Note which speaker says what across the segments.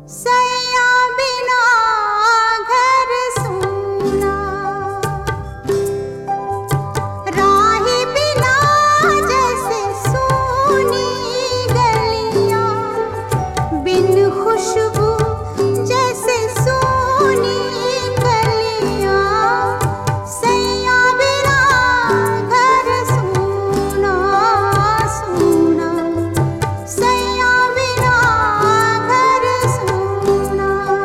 Speaker 1: सैया बिना घर सूना, राही बिना जैसे सूनी गलियां, बिन खुशबू जैसे सूनी गलियां। सैया बिना घर सूना सूना, सैया बिना घर सूना।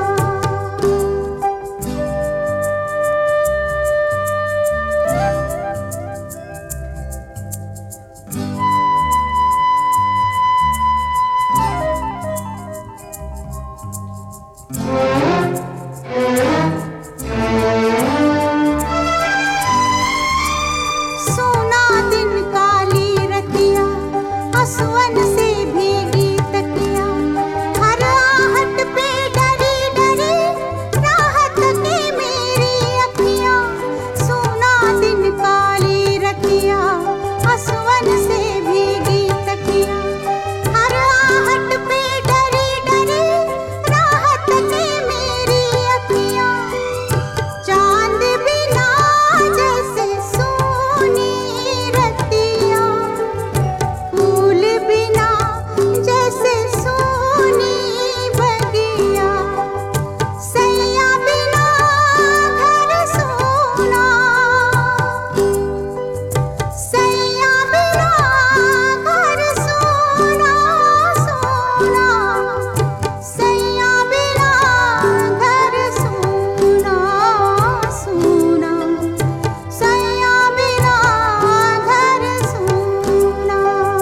Speaker 1: सोना दिन काली रतिया, आसवन से भीगी तकिया, हर आहट पे डरी डरी राहत की मेरी अखियां। सोना दिन काली रतिया, आसवन से भीगी तकिया, हर आहट पे डरी डरी राहत की मेरी अखियां। चांद बिना जैसे सोनी रतिया, फूल बिना जैसे सोनी बगिया। सैया बिना घर सोना, सैया बिना घर सोना सोना, सैया बिना घर सोना सोना, सैया बिना घर सोना।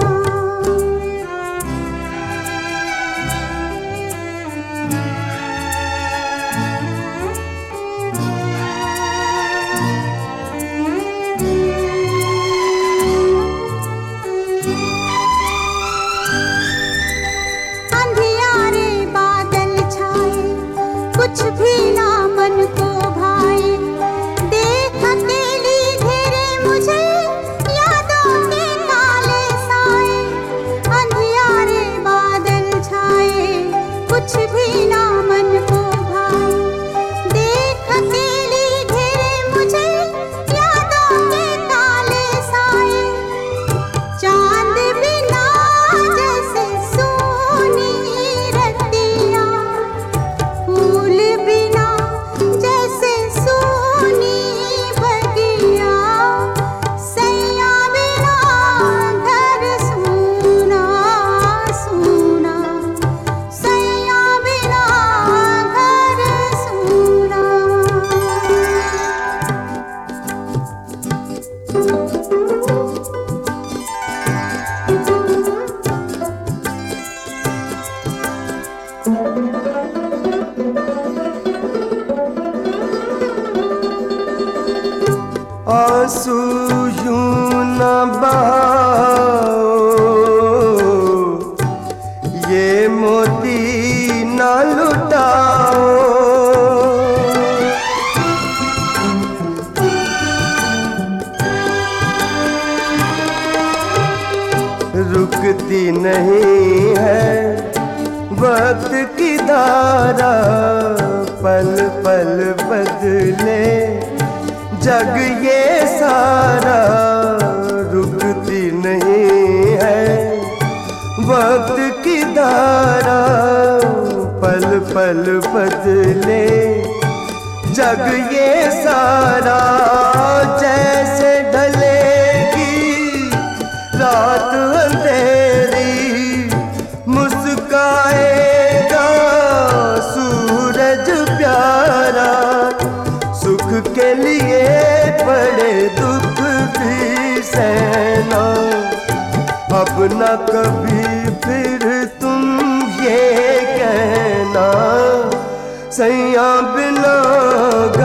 Speaker 1: अंधियारे बादल छाए, कुछ भी ना मन को भाए। देख अकेली घेरे मुझे यादों के काले साए। अंधियारे बादल छाए, कुछ भी ना मन को भाए। देख अकेली घेरे मुझे यादों के काले साए। चांद बिना जैसे सोनी रतिया, फूल बिना जैसे सोनी बगिया। सैया बिना घर सोना सोना, सैया बिना घर सोना।
Speaker 2: आंसू यूं न बहाओ, ये मोती न लुटाओ। रुकती नहीं है वक्त की धारा, पल पल बदले जग ये सारा। रुकती नहीं है वक्त की धारा, पल पल बदले जग ये सारा। जैसे ढलेगी रात अंधेरी, मुस्काएगा सूरज प्यारा। सुख के लिए बड़े दुख भी सहना, अब न कभी फिर तुम ये कहना। सैया बिना